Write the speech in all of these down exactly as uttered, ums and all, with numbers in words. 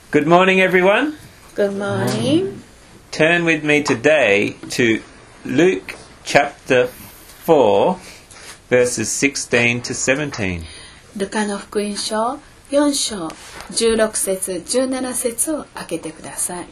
Good morning, everyone. Good morning. Turn with me today to Luke chapter four, verses sixteen to seventeen. ルカの福音書よん章じゅうろく節じゅうなな節を開けてください。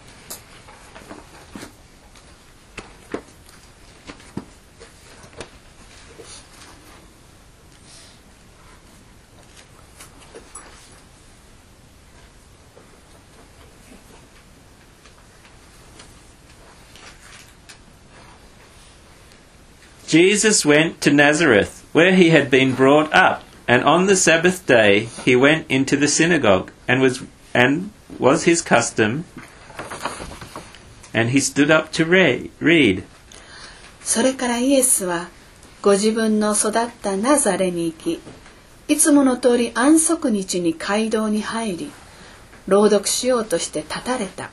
Jesus went to Nazareth, where he had been brought up, and on the Sabbath day he went into the synagogue, and was and was his custom, and he stood up to read. それからイエスはご自分の育ったナザレに行き、いつもの通り安息日に街道に入り、朗読しようとして立たれた。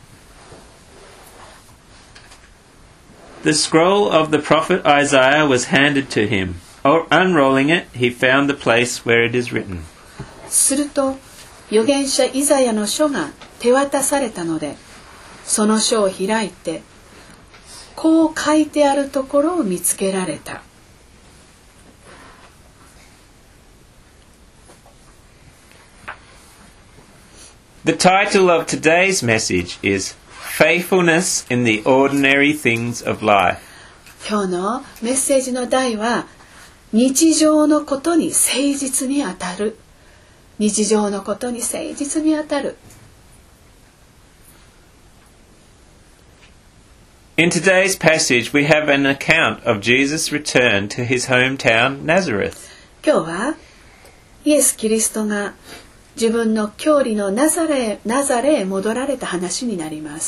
The scroll of the prophet Isaiah was handed to him. Unrolling it, he found the place where it is written. すると、預言者イザヤの書が手渡されたので、その書を開いて、こう書いてあるところを見つけられた。 The title of today's message is Faithfulness in the Ordinary Things of Life. 今日のメッセージの題は、日常のことに誠実にあたる。日常のことに誠実にあたる。 In today's passage, we have an account of Jesus' return to his hometown, Nazareth. 今日は、イエス・キリストが自分の郷里のナザレ、ナザレへ戻られた話になります。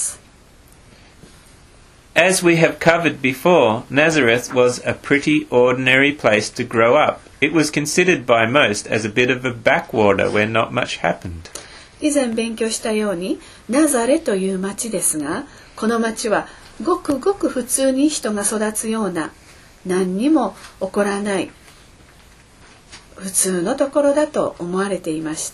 As we have covered before, Nazareth was a pretty ordinary place to grow up. It was considered by most as a bit of a backwater where not much happened. 以前勉強したように、ナザレという町ですが、この町はごくごく普通に人が育つような、何にも起こらない普通のところだと思われていました。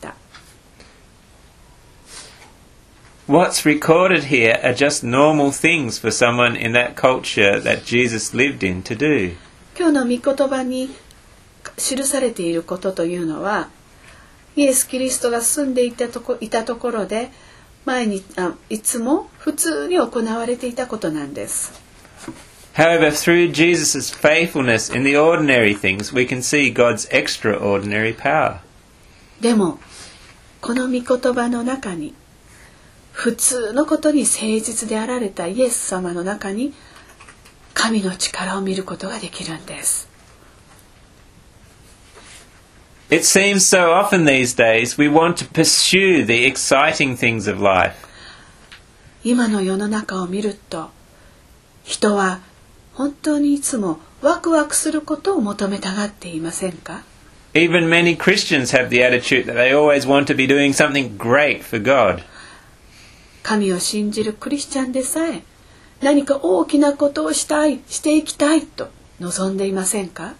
What's recorded here are just normal things for someone in that culture that Jesus lived in to do. 今日の御言葉に記されていることというのは、イエス・キリストが住んでいたとこ、いたところで毎日あいつも普通に行われていたことなんです。 However, through Jesus' faithfulness in the ordinary things, we can see God's extraordinary power. でも、この御言葉の中に、普通のことに誠実であられたイエス様の中に、神の力を見ることができるんです。 It seems so often these days we want to pursue the exciting things of life. 今の世の中を見ると、人は本当にいつもワクワクすることを求めたがっていませんか？ Even many Christians have the attitude that they always want to be doing something great for God. 神を信じるクリスチャンでさえ、何か大きなことをしたい、していきたいと望んでいませんか？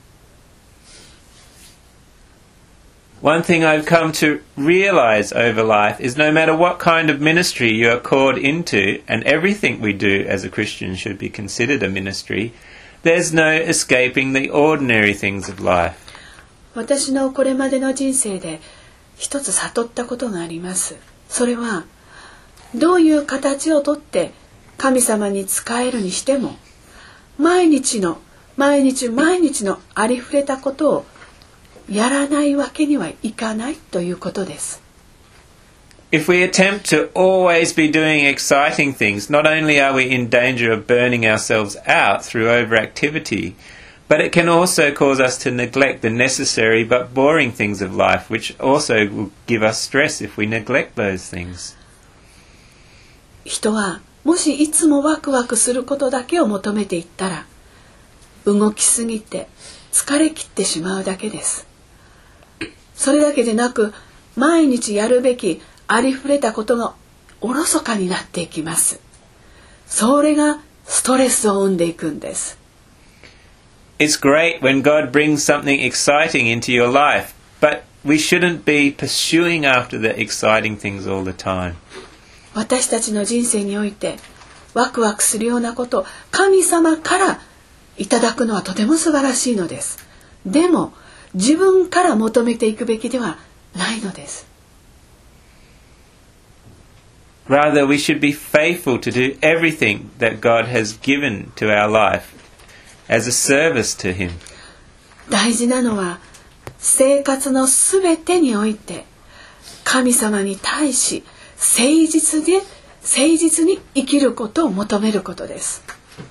One thing I've come to realize over life is no matter what kind of ministry you are called into, and everything we do as a Christian should be considered a ministry, there's no escaping the ordinary things of life. 私のこれまでの人生で一つ悟ったことがあります。それは、どういう形をとって神様に仕えるにしても、毎日の毎日毎日のありふれたことをやらないわけにはいかないということです。 If we attempt to always be doing exciting things, not only are we in danger of burning ourselves out through overactivity, but it can also cause us to neglect the necessary but boring things of life, which also will give us stress if we neglect those things. 人はもしいつもワクワクすることだけを求めていったら、動きすぎて疲れ切ってしまうだけです。それだけでなく、毎日やるべきありふれたことがおろそかになっていきます。それがストレスを生んでいくんです。 It's great when God brings something exciting into your life, but we shouldn't be pursuing after the exciting things all the time. 私たちの人生においてワクワクするようなことを神様からいただくのはとても素晴らしいのです。でも自分から求めていくべきではないのです。 Rather, we should be faithful to do everything that God has given to our life as a service to Him. 大事なのは生活のすべてにおいて神様に対し誠実で誠実に生きることを求めることです。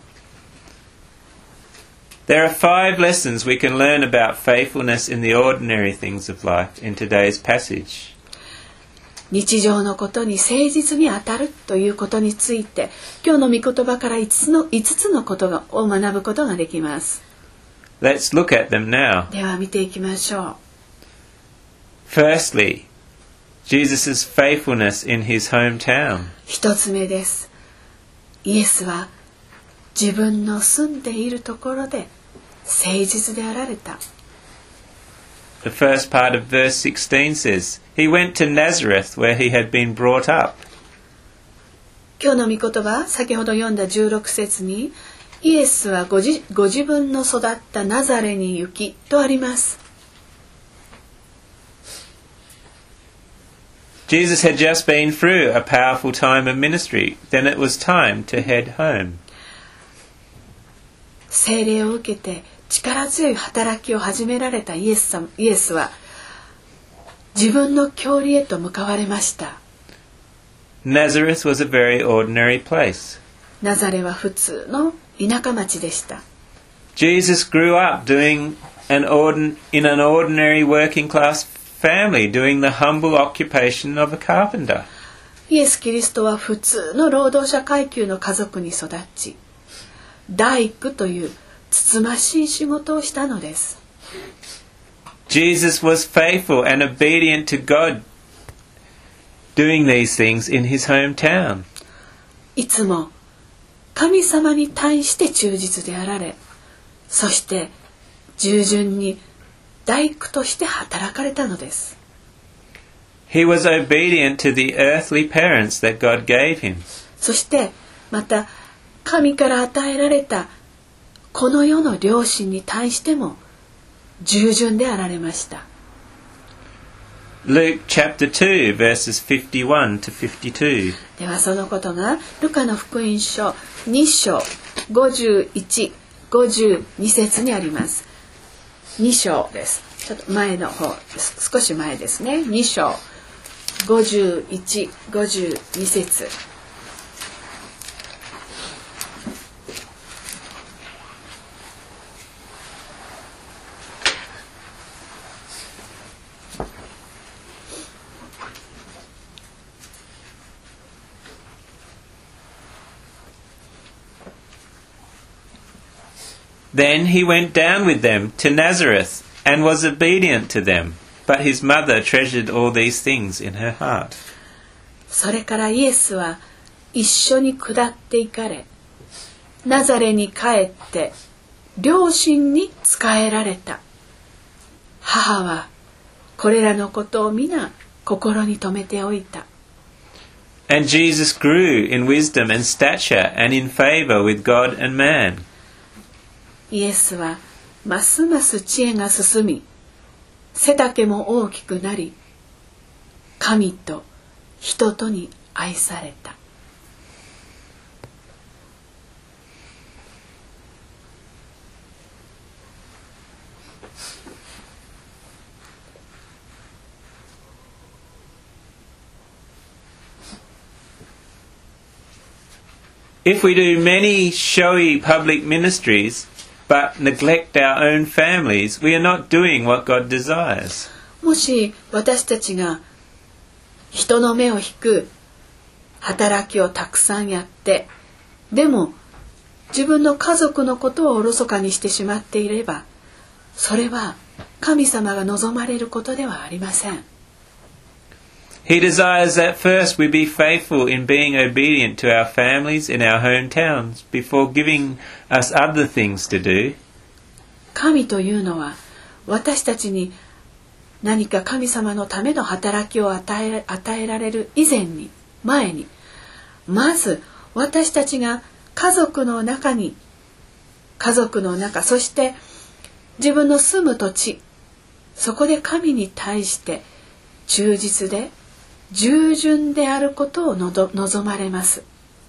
There are five lessons we can learn about faithfulness in the ordinary things of life in today's passage. 日常のことに誠実に当たるということについて今日の御言葉から5つの、5つのことを学ぶことができます。 Let's look at them now. では見ていきましょう。 Firstly, Jesus' faithfulness in his hometown. 一つ目です。イエスは自分の住んでいるところで誠実であられた。 The first part of verse sixteen says, He went to Nazareth where he had been brought up. 今日の御言葉、先ほど読んだじゅうろく節に、イエスはご自、ご自分の育ったナザレに行きとあります。 Jesus had just been through a powerful time of ministry. Then it was time to head home. 聖霊を受けて力強い働きを始められたイエスさん、イエスは自分の郷里へと向かわれました。 Nazareth was a very ordinary place. ナザレは普通の田舎町でした。 Jesus grew up doing an ordin- in an ordinary working class family, doing the humble occupation of a carpenter. イエス・キリストは普通の労働者階級の家族に育ち、大工というつつましい仕事をしたのです。 Jesus was faithful and obedient to God, doing these things in his hometown. いつも神様に対して忠実であられ、そして従順に大工として働かれたのです。 He was obedient to the earthly parents that God gave him. そしてまた神から与えられたこの世の両親に対しても従順であられました。 Luke chapter two verses fifty-one to fifty-two. ではそのことがルカの福音書に章ごじゅういち、ごじゅうに節にあります。に章です。ちょっと前の方、少し前ですね。に章ごじゅういち、ごじゅうに節。 Then he went down with them to Nazareth and was obedient to them. But his mother treasured all these things in her heart. それからイエスは一緒に下って行かれ、ナザレに帰って両親に仕えられた。母はこれらのことを皆心に留めておいた。 And Jesus grew in wisdom and stature and in favor with God and man. イエスはますます知恵が進み、背丈も大きくなり、神と人とに愛された。 If we do many showy public ministries, but neglect our own families, we are not doing what God desires. もし私たちが人の目を引く働きをたくさんやって、でも自分の家族のことをおろそかにしてしまっていれば、それは神様が望まれることではありません。 He desires that first we be faithful in being obedient to our families in our hometowns before giving us other things to do. 神というのは私たちに何か神様のための働きを与え、与えられる以前に前にまず私たちが家族の中に家族の中、そして自分の住む土地、そこで神に対して忠実で従順であることをのど望まれます。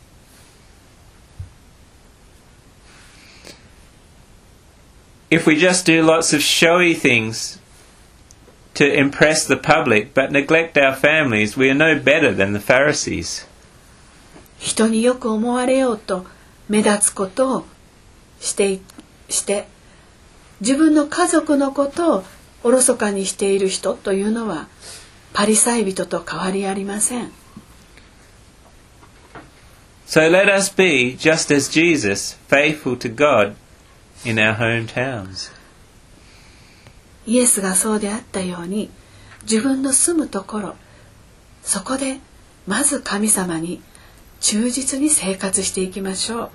If we just do lots of showy things to impress the public but neglect our families, we are no better than the Pharisees. 人によく思われようと目立つことをしてして自分の家族のことをおろそかにしている人というのはパリサイ人と変わりありません。 So let us be, just as Jesus, faithful to God in our hometowns. イエスがそうであったように、自分の住むところ、そこでまず神様に忠実に生活していきましょう。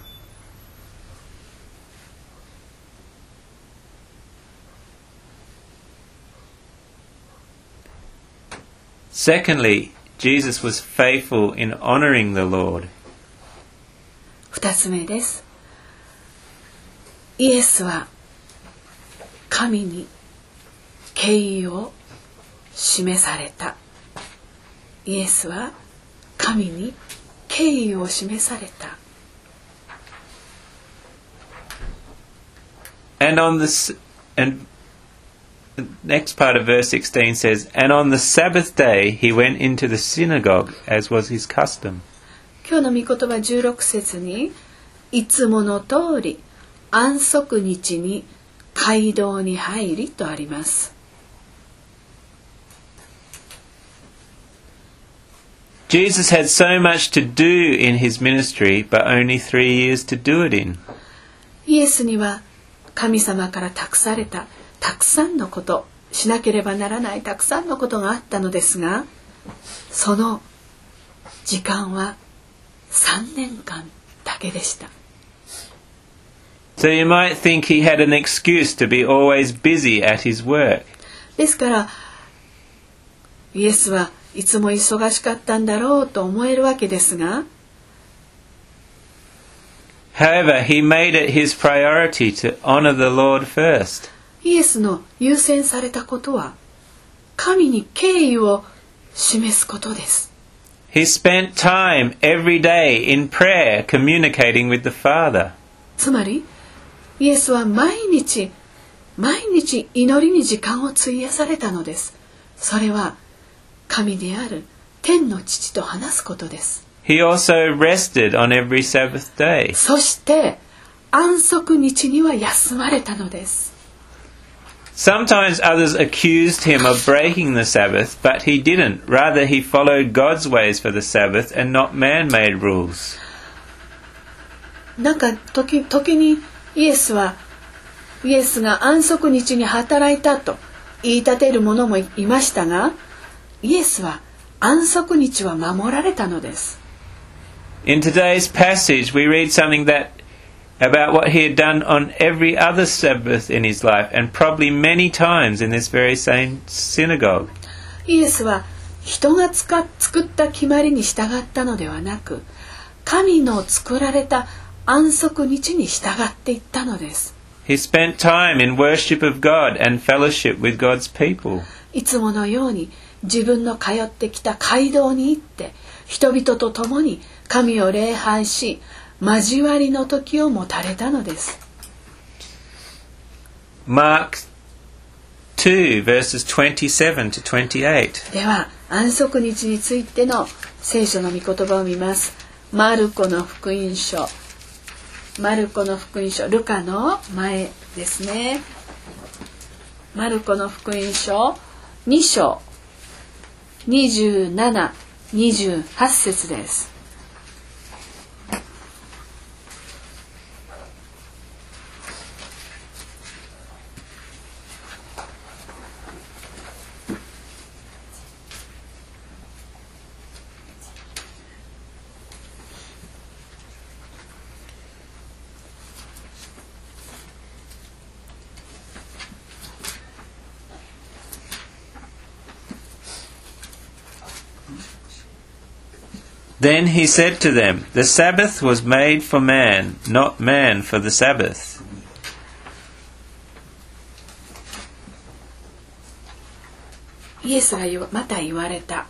Secondly, Jesus was faithful in honoring the Lord. 二つ目です。イエスは神に敬意を示された。イエスは神に敬意を示された。 And on the and the next part of verse sixteen says, and on the Sabbath day he went into the synagogue as was his custom. 今日の御言葉じゅうろく節に、いつもの通り安息日に街道に入りとあります。 Jesus had so much to do in his ministry, but only three years to do it in. イエスには神様から託されたたくさんのこと、しなければならないたくさんのことがあったのですが、その時間はさんねんかんだけでした。 So you might think he had an excuse to be always busy at his work. ですからイエスはいつも忙しかったんだろうと思えるわけですが、 However, he made it his priority to honor the Lord first. イエスの優先されたことは神に敬意を示すことです。 He spent time every day in prayer communicating with the Father. つまりイエスは毎日毎日祈りに時間を費やされたのです。それは神である天の父と話すことです。 He also rested on every Sabbath day. そして安息日には休まれたのです。 Sometimes others accused him of breaking the Sabbath, but he didn't. Rather, he followed God's ways for the Sabbath and not man-made rules. なんか時、時にイエスはイエスが安息日に働いたと言い立てる者もいましたが、イエスは安息日は守られたのです。 In today's passage, we read something that about what he had done on every other Sabbath in his life, and probably many times in this very same synagogue. イエスは人がつか作った決まりに従ったのではなく、神の作られた安息日に従っていったのです。 He spent time in worship of God and fellowship with God's people. いつものように自分の通ってきた街道に行って人々と共に神を礼拝し、交わりの時を持たれたのです。 Mark two, verses twenty-seven to twenty-eight. では安息日についての聖書の御言葉を見ます。マルコの福音書、マルコの福音書、ルカの前ですね。マルコの福音書に章にじゅうなな、にじゅうはち節です。 Then he said to them, The Sabbath was made for man, not man for the Sabbath. イエスがまた言われた。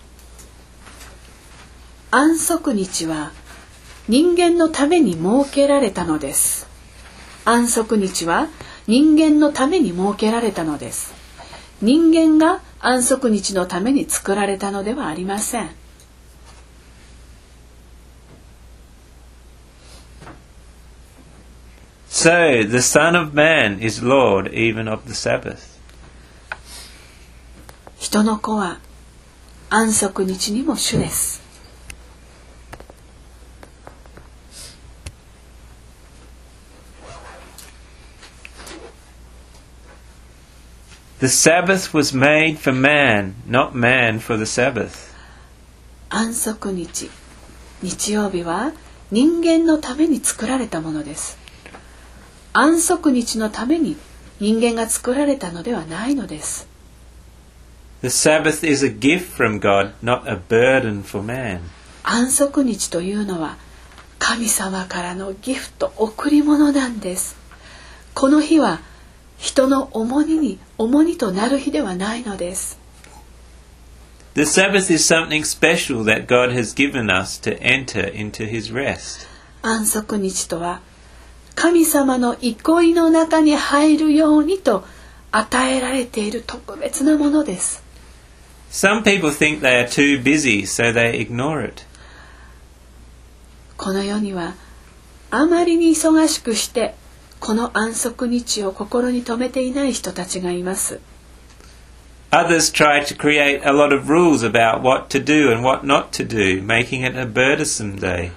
安息日は人間のために設けられたのです。安息日は人間のために設けられたのです。人間が安息日のために作られたのではありません。 So the Son of Man is Lord even of the Sabbath. 人の子は安息日にも主です。 The Sabbath was made for man, not man for the Sabbath. 安息日、日曜日は人間のために作られたものです。安息日のために人間が作られたのではないのです。 The Sabbath is a gift from God, not a burden for man. 安息日というのは神様からのギフト、贈り物なんです。この日は人の重荷に重荷となる日ではないのです。 The Sabbath is something special that God has given us to enter into His rest. 安息日とは神様の憩いの中に入るようにと与えられている特別なものです。 Some people think they are too busy, so they ignore it. この世にはあまりに忙しくしてこの安息日を心に留めていない人たちがいます。 Others try to create a lot of rules about what to do and what not to do, making it a burdensome day.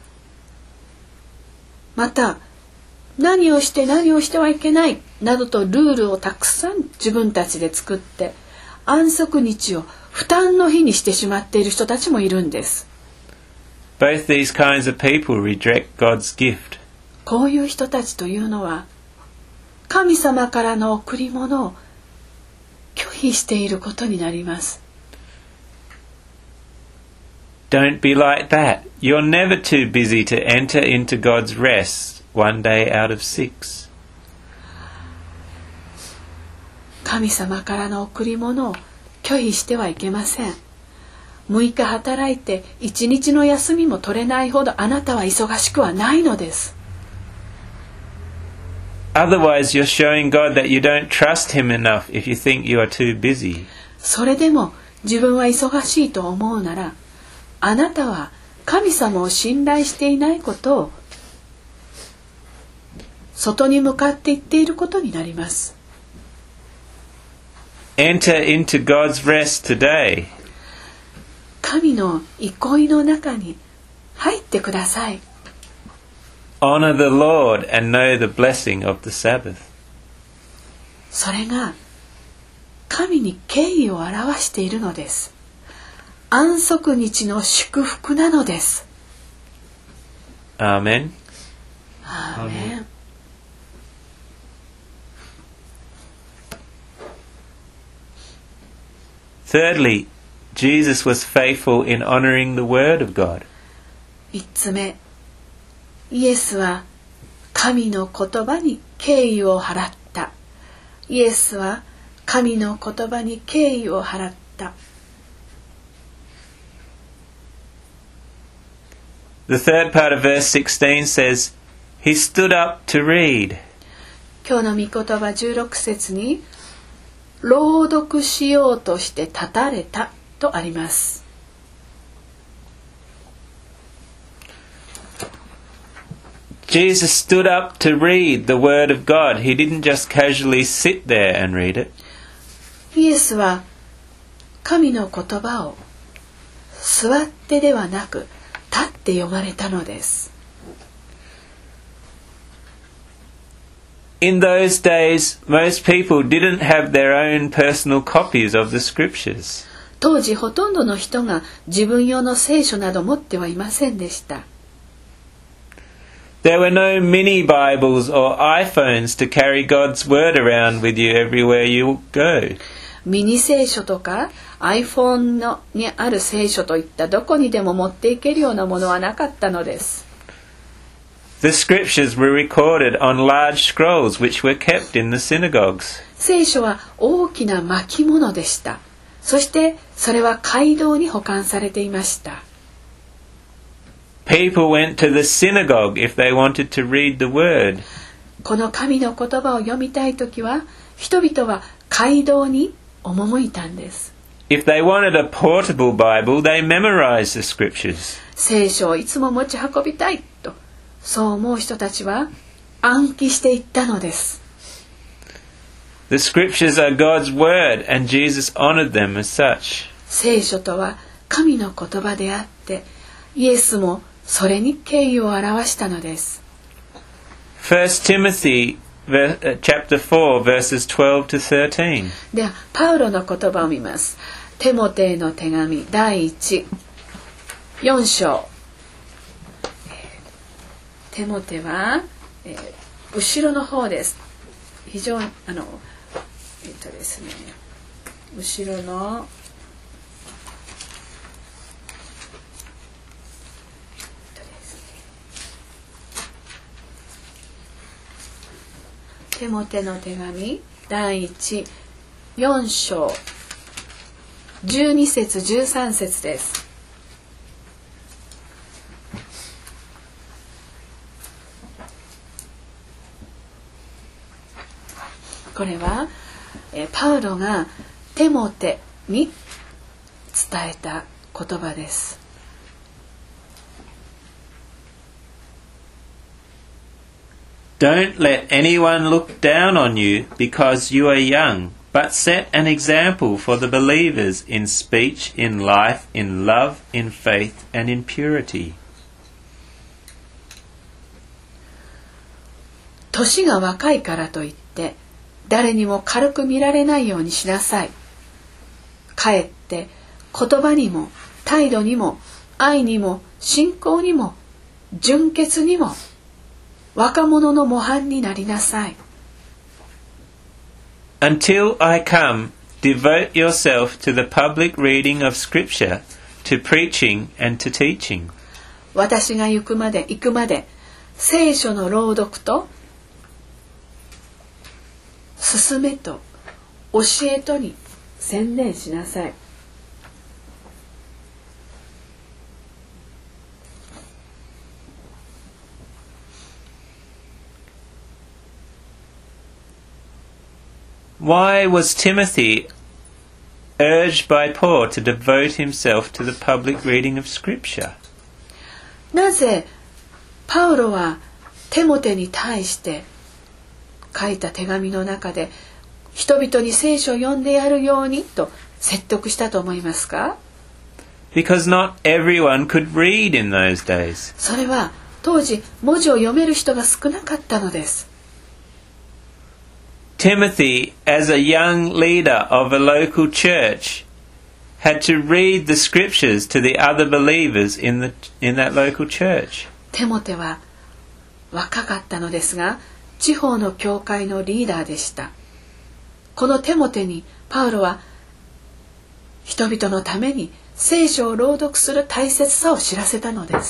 また、何をして何をしてはいけないなどとルールをたくさん自分たちで作って安息日を負担の日にしてしまっている人たちもいるんです。 Both these kinds of people reject God's gift. こういう人たちというのは神様からの贈り物を拒否していることになります。 Don't be like that. You're never too busy to enter into God's rest one day out of six. 神様からの贈り物を拒否してはいけません。むいか働いていちにちの休みも取れないほどあなたは忙しくはないのです。 Otherwise, you're showing God that you don't trust Him enough if you think you are too busy. それでも自分は忙しいと思うなら、あなたは神様を信頼していないことを外に向かっていっていることになります。 Enter into God's rest today. 神の憩いの中に入ってください。 Honor the Lord and know the blessing of the Sabbath. それが神に敬意を表しているのです。安息日の祝福なのです。 アーメン。 アーメン。 Thirdly, Jesus was faithful in honoring the word of God. 三つ目、イエスは神の言葉に敬意を払った。イエスは神の言葉に敬意を払った。 The third part of verse sixteen says, He stood up to read. 今日の御言葉じゅうろく節に、朗読しようとして立たれたとあります。 Jesus stood up to read the word of God. He didn't just casually sit there and read it. イエスは神の言葉を座ってではなく立って読まれたのです。 In those days, most people didn't have their own personal copies of the scriptures. 当時ほとんどの人が自分用の聖書など持ってはいませんでした。 There were no mini Bibles or iPhones to carry God's word around with you everywhere you go. ミニ聖書とか iPhone のにある聖書といったどこにでも持っていけるようなものはなかったのです。 The scriptures were recorded on large scrolls which were kept in the synagogues. 聖書は大きな巻物でした。そしてそれは街道に保管されていました。 People went to the synagogue if they wanted to read the word. この神の言葉を読みたいときは、人々は街道に赴いたんです。 If they wanted a portable Bible, they memorized the scriptures. 聖書をいつも持ち運びたいと、そう思う人たちは暗記していったのです。 The scriptures are God's word, and Jesus honored them as such. 聖書とは神の言葉であって、イエスもそれに敬意を表したのです。 First Timothy chapter four verses twelve to thirteen. ではパウロの言葉を見ます。テモテへの手紙第一よん章。テモテは、えー、後ろの方です。非常にあのえっとですね後ろのテモテの手紙第一よん章じゅうに節じゅうさん節です。これはえパウロがテモテに伝えた言葉です。 Don't let anyone look down on you because you are young, but set an example for the believers in speech, in life, in love, in faith, and in purity. 年が若いからといって誰にも軽く見られないようにしなさい。かえって言葉にも態度にも愛にも信仰にも純潔にも若者の模範になりなさい。 Until I come, devote yourself to the public reading of Scripture, to preaching and to teaching. 私が行くまで行くまで聖書の朗読と勧めと教えとに専念しなさい。 Why was Timothy urged by Paul to devote himself to the public reading of Scripture? なぜパウロはテモテに対して書いた手紙の中で人々に聖書を読んでやるようにと説得したと思いますか？ Because not everyone could read in those days. それは当時文字を読める人が少なかったのです。 Timothy, as a young leader of a local church, had to read the scriptures to the other believers in the in that local church. テモテは若かったのですが、地方の教会のリーダーでした。このテモテにパウロは人々のために聖書を朗読する大切さを知らせたのです。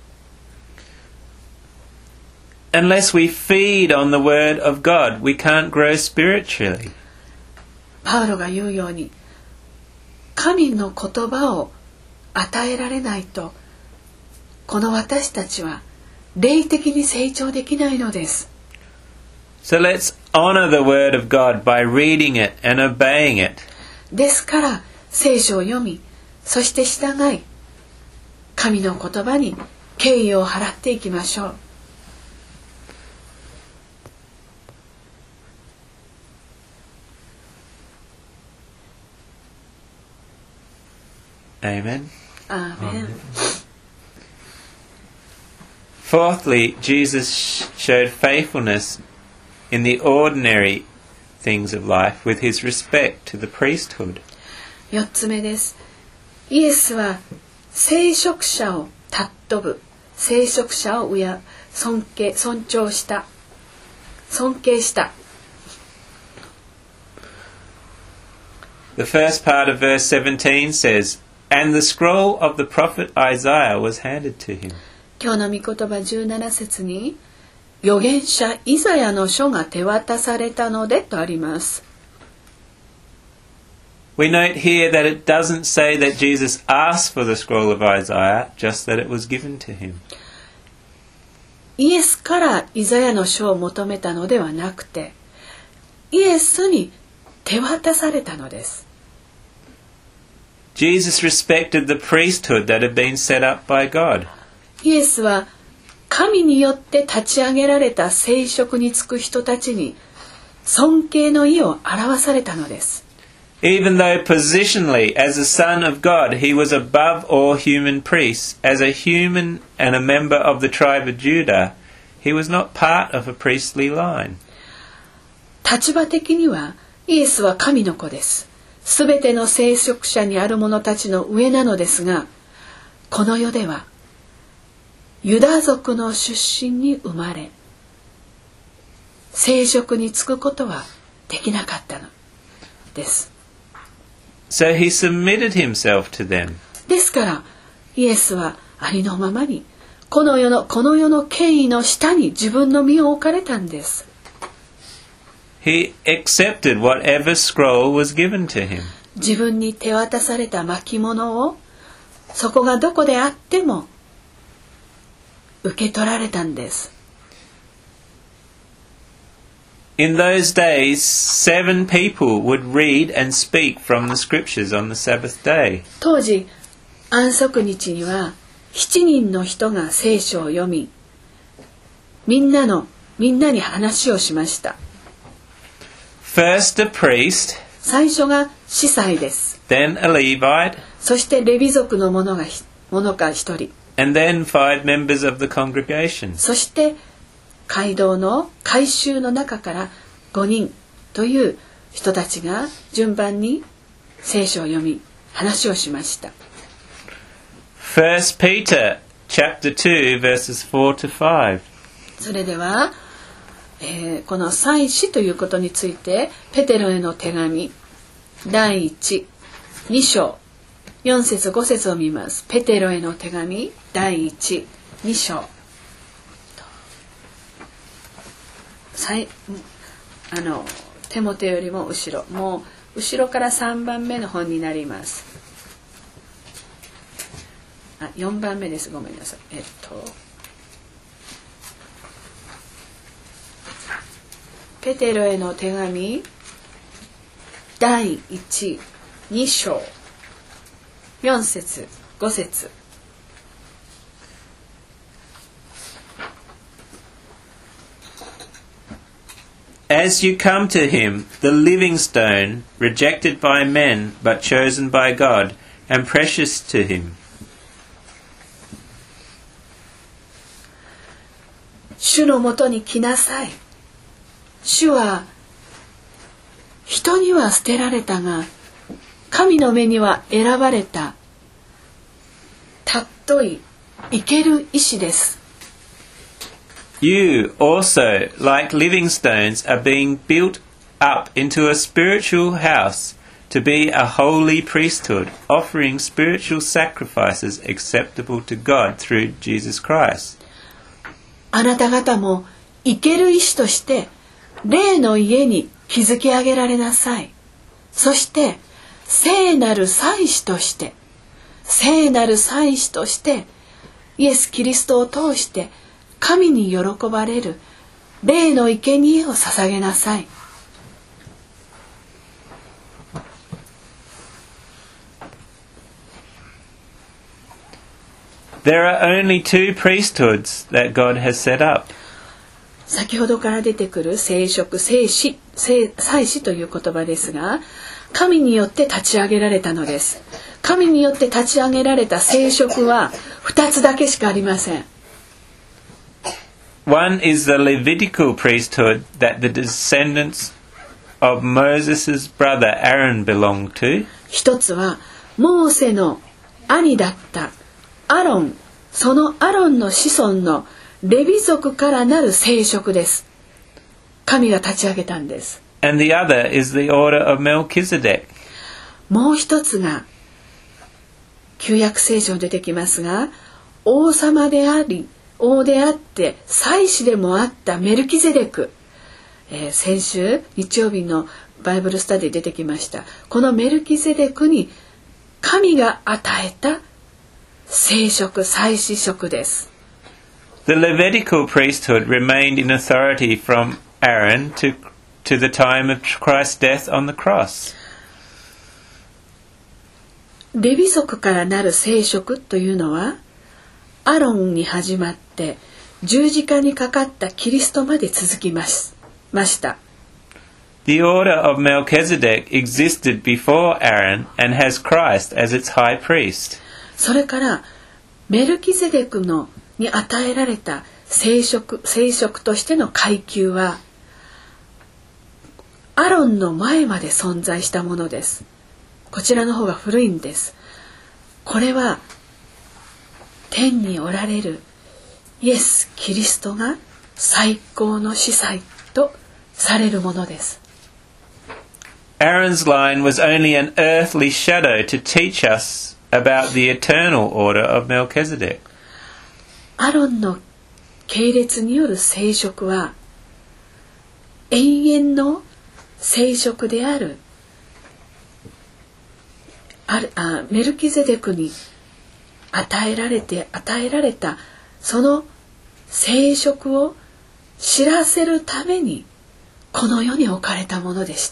Unless we feed on the word of God, we can't grow spiritually. パウロが言うように、神の言葉を与えられないと、この私たちは霊的に成長できないのです。 So let's honor the word of God by reading it and obeying it. ですから聖書を読み、そして従い、神の言葉に敬意を払っていきましょう。 Amen. Amen. Fourthly, Jesus showed faithfulness in the ordinary things of life with his respect to the priesthood. 四つ目です。イエスは聖職者を尊ぶ、聖職者を尊敬、尊重した、尊敬した。 The first part of verse seventeen says, And the scroll of the prophet Isaiah was handed to him. 今日の御言葉じゅうなな節に、預言者イザヤの書が手渡されたのでとあります。 We note here that it doesn't say that Jesus asked for the scroll of Isaiah, just that it was given to him. イエスからイザヤの書を求めたのではなくて、イエスに手渡されたのです。 Jesus respected the priesthood that had been set up by God. イエスは神によって立ち上げられた聖職に就く人たちに尊敬の意を表されたのです。 Even though positionally, as a son of God, he was above all human priests, as a human and a member of the tribe of Judah, he was not part of a priestly line. 立場的にはイエスは神の子です。すべての聖職者にある者たちの上なのですが、この世ではユダ族の出身に生まれ、聖職に就くことはできなかったのです。 So he submitted himself to them. ですからイエスはありのままにこの世のこの世の権威の下に自分の身を置かれたんです。 He accepted whatever scroll was given to him. 自分に手渡された巻物をそこがどこであっても受け取られたんです。 In those days, seven people would read and speak from the scriptures on the Sabbath day. 当時安息日には七人の人が聖書を読み、みんなのみんなに話をしました。 First a priest, 最初が司祭です。 then a Levite, そしてレビ族の者が者が一人、 and then five members of the congregation. そして街道の改宗の中からごにんという人たちが順番に聖書を読み話をしました。 First Peter chapter two verses four to five. それでは、えー、この祭司ということについてペテロへの手紙だいいち、に章よん節ご節を見ます。ペテロへの手紙だいいち、に章。あの手元よりも後ろ、もう後ろからさんばんめの本になります。あ、よんばんめです。ごめんなさい。えっとペテロへの手紙だいいち、に章よん節ご節。 As you come to him, the living stone, rejected by men, but chosen by God, and precious to him. 主のもとに来なさい。主は人には捨てられたが、神の目には選ばれた尊い生ける石です。 You also, like living stones, are being built up into a spiritual house to be a holy priesthood, offering spiritual sacrifices acceptable to God through Jesus Christ. あなた方も生ける石として霊の家に築き上げられなさい。そして聖なる祭司として聖なる祭司としてイエス・キリストを通して神に喜ばれる霊の生贄を捧げなさい。 There are only two priesthoods that God has set up. 先ほどから出てくる聖職、聖司、聖祭司という言葉ですが、神によって立ち上げられたのです。神によって立ち上げられた聖職は二つだけしかありません。 One is the Levitical priesthood that the descendants of Moses' brother Aaron belonged to. 一つはモーセの兄だったアロン、そのアロンの子孫のレビ族からなる聖職です。神が立ち上げたんです。 And the other is the order of Melchizedek. もう一つが旧約聖書に出てきますが、王様であり王であって祭司でもあったメルキゼデク、えー、先週日曜日のバイブルスタディ出てきました。このメルキゼデクに神が与えた聖職、祭司職です。 The Levitical priesthood remained in authority from Aaron to, to the time of Christ's death on the cross. レビ族からなる聖職というのはアロンに始まって十字架にかかったキリストまで続きまし、ました。 The order of Melchizedek existed before Aaron and has Christ as its high priest. それからメルキゼデクのに与えられた聖職、聖職としての階級はアロンの前まで存在したものです。こちらの方が古いんです。これは天におられるイエス・キリストが最高の司祭とされるものです。 Aaron's line was only an earthly shadow to teach us about the eternal order of Melchizedek. アロンの系列による聖職は永遠の聖職であるあるあメルキゼデクに与えられて与えられたその聖職を知らせるためにこの世に置かれたものでした。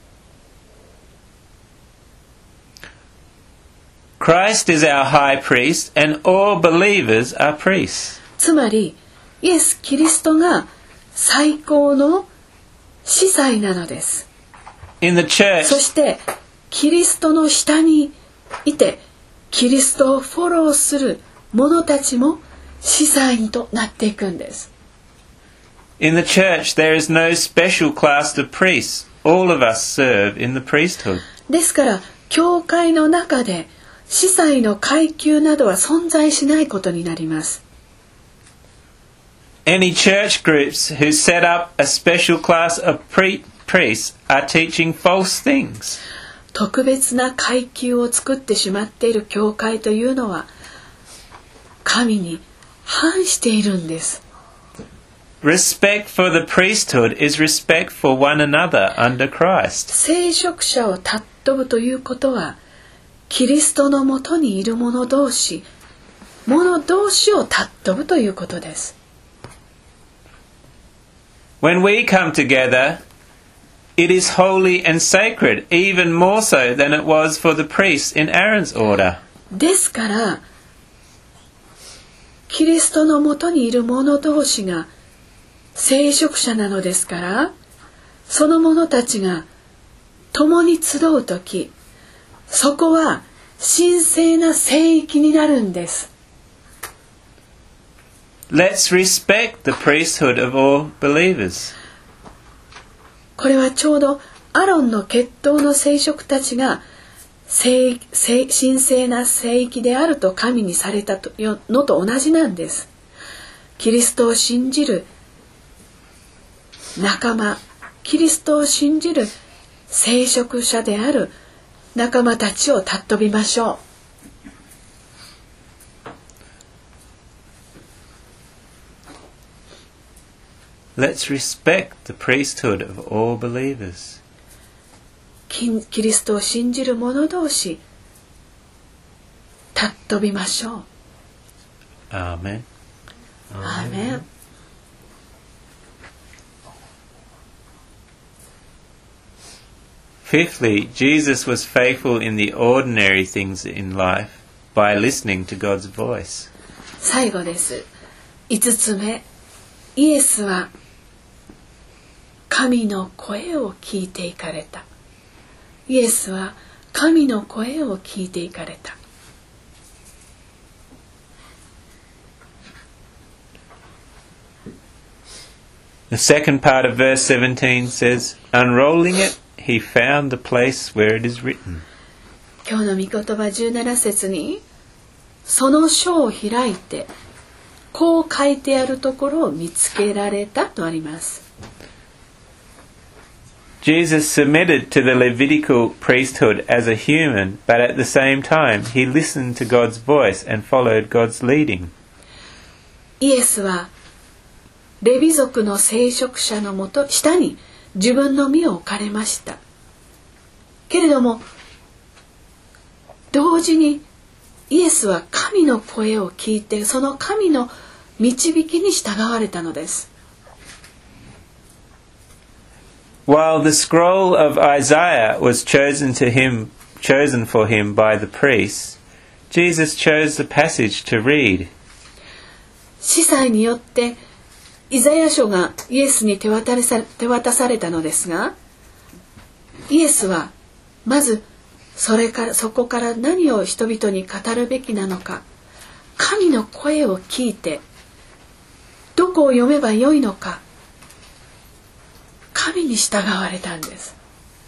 Christ is our high priest and all believers are priests. つまりイエス・キリストが最高の司祭なのです。 In the church, そしてキリストの下にいてキリストをフォローする者たちも司祭となっていくんです。 In the church there is no special class of priests. All of us serve in the priesthood. ですから教会の中で司祭の階級などは存在しないことになります。 Any church groups who set up a special class of pre- priests are teaching false things. 特別な階級を作ってしまっている教会というのは神に反しているんです。 Respect for the priesthood is respect for one another under Christ. 聖職者を尊ぶということはキリストのもとにいる者同士、者同士を尊ぶということです。 When we come together, it is holy and sacred, even more so than it was for the priests in Aaron's order. ですから、キリストのもとにいる者同士が聖職者なのですから、その者たちが共に集うとき、そこは神聖な聖域になるんです。 Let's respect the priesthood of all believers. これはちょうどアロンの血統の聖職たちが聖聖神聖な聖域であると神にされたのと同じなんです。キリストを信じる仲間、キリストを信じる聖職者である仲間たちを尊びましょう。Let's respect the priesthood of all believers. キ, キリストを信じる者同士尊びましょう。 アーメン。 アーメン。 Fifthly, Jesus was faithful in the ordinary things in life by listening to God's voice. 最後です。五つ目、イエスは神の声を聞いていかれた。イエスは神の声を聞いていかれた。 The second part of verse seventeen says, unrolling it, he found the place where it is written. 今日の御言葉じゅうなな節に、その書を開いて、こう書いてあるところを見つけられたとあります。 Jesus submitted to the Levitical priesthood as a human, but at the same time he listened to God's voice and followed God's leading. イエスはレビ族の聖職者のもと下に自分の身を置かれました。けれども同時にイエスは神の声を聞いて、その神の導きに従われたのです。 While the scroll of Isaiah was chosen to him, chosen for him by the priests, Jesus chose the passage to read. 司祭によってイザヤ書がイエスに手渡さ、手渡されたのですが、イエスはまずそれからそこから何を人々に語るべきなのか、神の声を聞いてどこを読めばよいのか、神に従われたんです。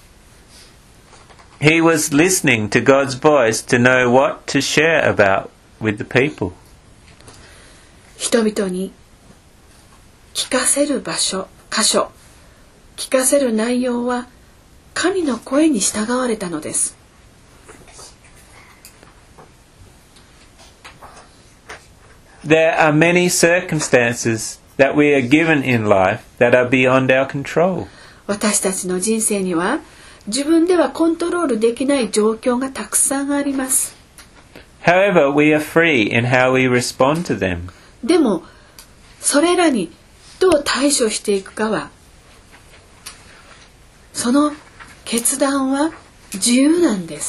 He was listening to God's voice to know what to share about with the people. 人々に聞かせる場所、箇所、聞かせる内容は神の声に従われたのです。 There are many circumstances that we are given in life that are beyond our control. 私たちの人生には自分ではコントロールできない状況がたくさんあります。 However, we are free in how we respond to them. でもそれらにどう対処していくかは、その決断は自由なんです。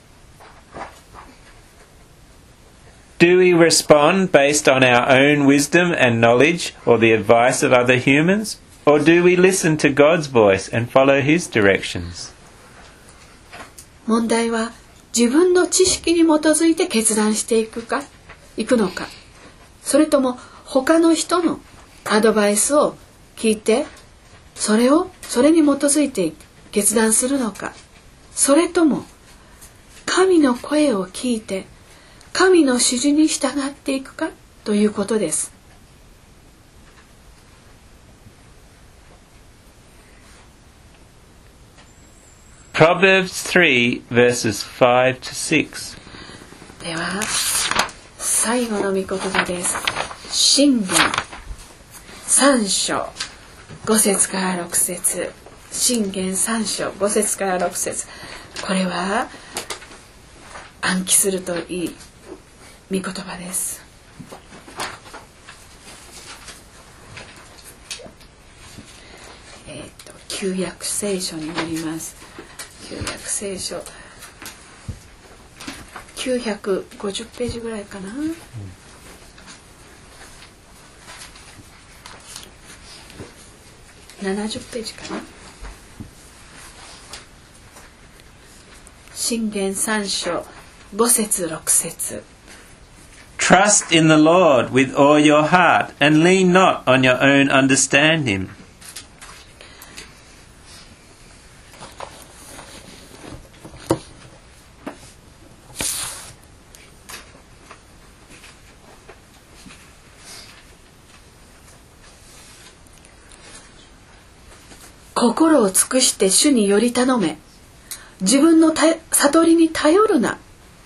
Do we respond based on our own wisdom and knowledge or the advice of other humans? Or do we listen to God's voice and follow His directions? 問題は自分の知識に基づいて決断していくか、いくのか、それとも他の人のアドバイスを聞いて、それをそれに基づいて決断するのか、それとも神の声を聞いて神の指示に従っていくかということです。 Proverbs three verses five to six. では最後の御言葉です。箴言三章五節から六節。箴言三章五節から六節。これは暗記するといい御言葉です。えっと旧約聖書になります。旧約聖書きゅうひゃくごじゅっページぐらいかな。うん、ななじゅっページかな。箴言三章五節六節。 Trust in the Lord with all your heart and lean not on your own understanding. 心を尽くして主により頼め。自分の悟りに頼るな。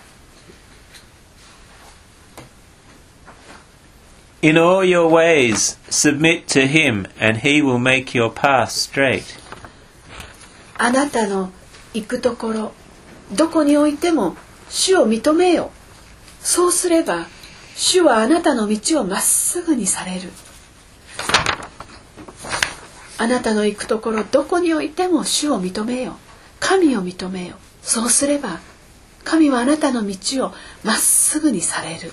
In all your ways, submit to him, and he will make your path straight. あなたの行くところ、どこにおいても主を認めよ。そうすれば、主はあなたの道をまっすぐにされる。あなたの行くところ、どこにおいても主を認めよ。神を認めよ。そうすれば、神はあなたの道をまっすぐにされる。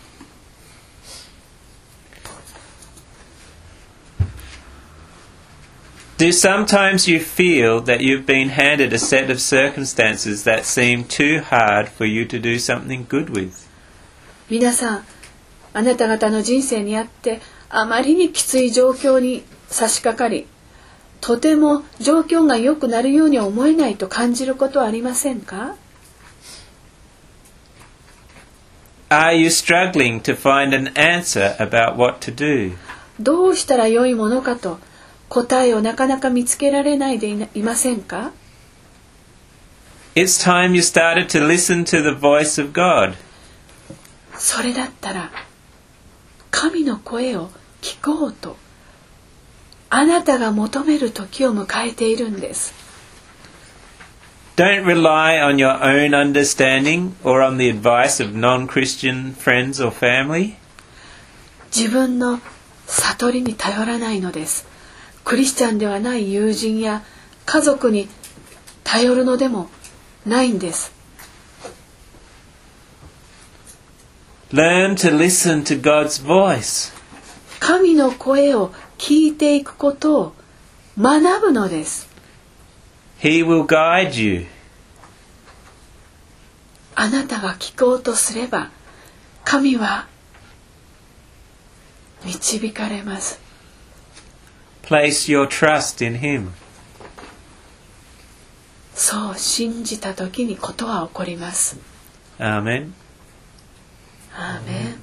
Do sometimes you feel that you've been handed a set of circumstances that seem too hard for you to do something good with? 皆さん、あなた方の人生にあってあまりにきつい状況に差し掛かり、とても状況が良くなるように思えないと感じることはありませんか？ Are you struggling to find an answer about what to do? どうしたら良いものかと答えをなかなか見つけられないでいな、いませんか？ It's time you started to listen to the voice of God. それだったら神の声を聞こうとあなたが求める時を迎えているんです。 Don't rely on your own understanding or on the advice of non-Christian friends or family. 自分の悟りに頼らないのです。クリスチャンではない友人や家族に頼るのでもないんです。 Learn to listen to God's voice. 神の声を聞いていくことを学ぶのです。 He will guide you. あなたが聞こうとすれば、神は導かれます。 Place your trust in Him. そう信じたときにことは起こります。 Amen. アーメン。